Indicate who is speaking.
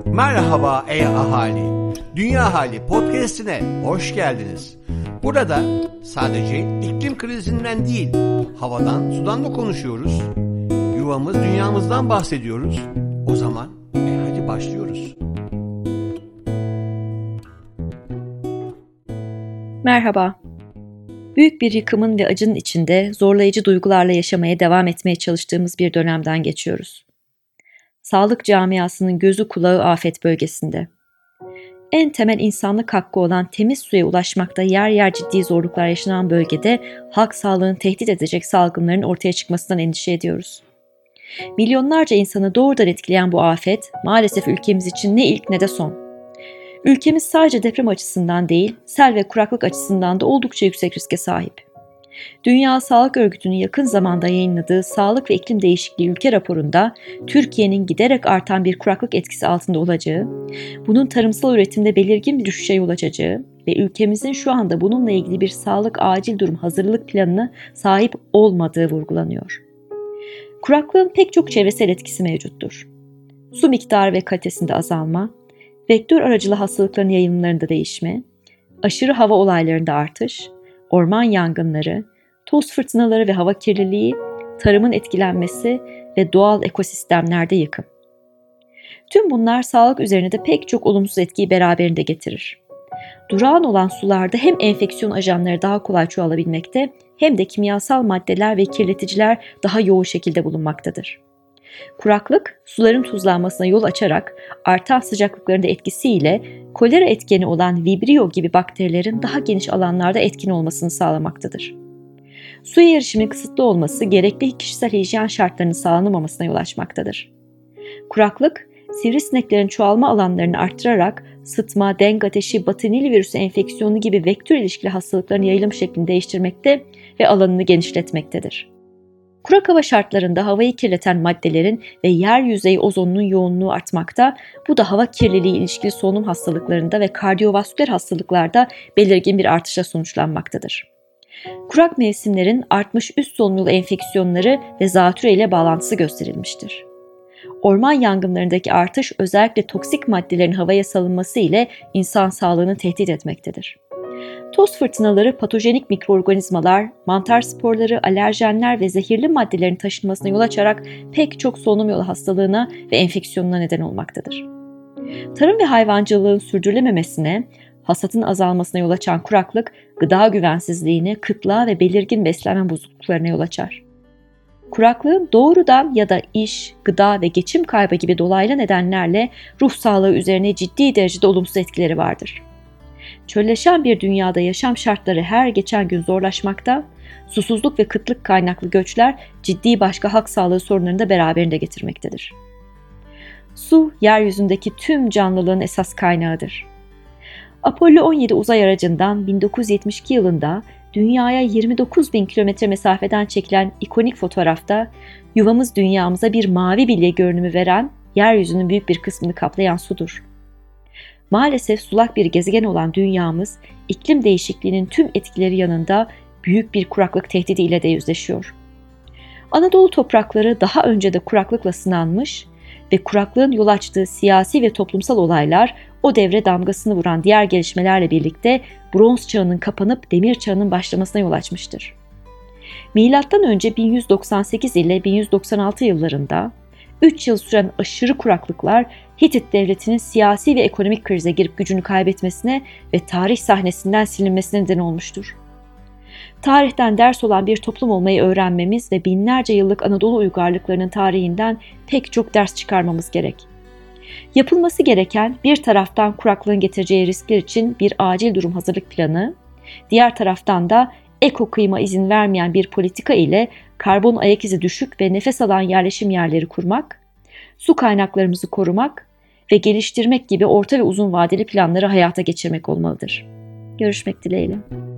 Speaker 1: Merhaba ey ahali, Dünya Hali Podcast'ine hoş geldiniz. Burada sadece iklim krizinden değil, havadan, sudan da konuşuyoruz. Yuvamız, dünyamızdan bahsediyoruz. O zaman hadi başlıyoruz.
Speaker 2: Merhaba. Büyük bir yıkımın ve acının içinde zorlayıcı duygularla yaşamaya devam etmeye çalıştığımız bir dönemden geçiyoruz. Sağlık camiasının gözü kulağı afet bölgesinde. En temel insanlık hakkı olan temiz suya ulaşmakta yer yer ciddi zorluklar yaşanan bölgede halk sağlığını tehdit edecek salgınların ortaya çıkmasından endişe ediyoruz. Milyonlarca insanı doğrudan etkileyen bu afet maalesef ülkemiz için ne ilk ne de son. Ülkemiz sadece deprem açısından değil, sel ve kuraklık açısından da oldukça yüksek riske sahip. Dünya Sağlık Örgütü'nün yakın zamanda yayınladığı Sağlık ve İklim Değişikliği ülke raporunda Türkiye'nin giderek artan bir kuraklık etkisi altında olacağı, bunun tarımsal üretimde belirgin bir düşüşe yol açacağı ve ülkemizin şu anda bununla ilgili bir sağlık acil durum hazırlık planına sahip olmadığı vurgulanıyor. Kuraklığın pek çok çevresel etkisi mevcuttur. Su miktarı ve kalitesinde azalma, vektör aracılı hastalıkların yayılımlarında değişme, aşırı hava olaylarında artış, orman yangınları, toz fırtınaları ve hava kirliliği, tarımın etkilenmesi ve doğal ekosistemlerde yıkım. Tüm bunlar sağlık üzerine de pek çok olumsuz etkiyi beraberinde getirir. Durağan olan sularda hem enfeksiyon ajanları daha kolay çoğalabilmekte hem de kimyasal maddeler ve kirleticiler daha yoğun şekilde bulunmaktadır. Kuraklık, suların tuzlanmasına yol açarak artan sıcaklıkların da etkisiyle kolera etkeni olan Vibrio gibi bakterilerin daha geniş alanlarda etkin olmasını sağlamaktadır. Suya erişimin kısıtlı olması gerekli kişisel hijyen şartlarının sağlanamamasına yol açmaktadır. Kuraklık, sivrisineklerin çoğalma alanlarını arttırarak sıtma, dengue ateşi, batı Nil virüsü enfeksiyonu gibi vektör ilişkili hastalıkların yayılım şeklini değiştirmekte ve alanını genişletmektedir. Kurak hava şartlarında havayı kirleten maddelerin ve yer yüzeyi ozonunun yoğunluğu artmakta, bu da hava kirliliği ilişkili solunum hastalıklarında ve kardiyovasküler hastalıklarda belirgin bir artışa sonuçlanmaktadır. Kurak mevsimlerin artmış üst solunum yolu enfeksiyonları ve zatürre ile bağlantısı gösterilmiştir. Orman yangınlarındaki artış özellikle toksik maddelerin havaya salınması ile insan sağlığını tehdit etmektedir. Toz fırtınaları patojenik mikroorganizmalar, mantar sporları, alerjenler ve zehirli maddelerin taşınmasına yol açarak pek çok solunum yolu hastalığına ve enfeksiyonuna neden olmaktadır. Tarım ve hayvancılığın sürdürülememesine, hasatın azalmasına yol açan kuraklık, gıda güvensizliğine, kıtlığa ve belirgin beslenme bozukluklarına yol açar. Kuraklığın doğrudan ya da iş, gıda ve geçim kaybı gibi dolaylı nedenlerle ruh sağlığı üzerine ciddi derecede olumsuz etkileri vardır. Çölleşen bir dünyada yaşam şartları her geçen gün zorlaşmakta, susuzluk ve kıtlık kaynaklı göçler ciddi başka halk sağlığı sorunlarını da beraberinde getirmektedir. Su, yeryüzündeki tüm canlılığın esas kaynağıdır. Apollo 17 uzay aracından 1972 yılında dünyaya 29.000 kilometre mesafeden çekilen ikonik fotoğrafta yuvamız dünyamıza bir mavi bilye görünümü veren, yeryüzünün büyük bir kısmını kaplayan sudur. Maalesef sulak bir gezegen olan dünyamız, iklim değişikliğinin tüm etkileri yanında büyük bir kuraklık tehdidiyle de yüzleşiyor. Anadolu toprakları daha önce de kuraklıkla sınanmış ve kuraklığın yol açtığı siyasi ve toplumsal olaylar o devre damgasını vuran diğer gelişmelerle birlikte bronz çağının kapanıp demir çağının başlamasına yol açmıştır. Milattan önce 1198 ile 1196 yıllarında 3 yıl süren aşırı kuraklıklar Hitit devletinin siyasi ve ekonomik krize girip gücünü kaybetmesine ve tarih sahnesinden silinmesine neden olmuştur. Tarihten ders olan bir toplum olmayı öğrenmemiz ve binlerce yıllık Anadolu uygarlıklarının tarihinden pek çok ders çıkarmamız gerek. Yapılması gereken bir taraftan kuraklığın getireceği riskler için bir acil durum hazırlık planı, diğer taraftan da eko kıyma izin vermeyen bir politika ile karbon ayak izi düşük ve nefes alan yerleşim yerleri kurmak, su kaynaklarımızı korumak ve geliştirmek gibi orta ve uzun vadeli planları hayata geçirmek olmalıdır. Görüşmek dileğiyle.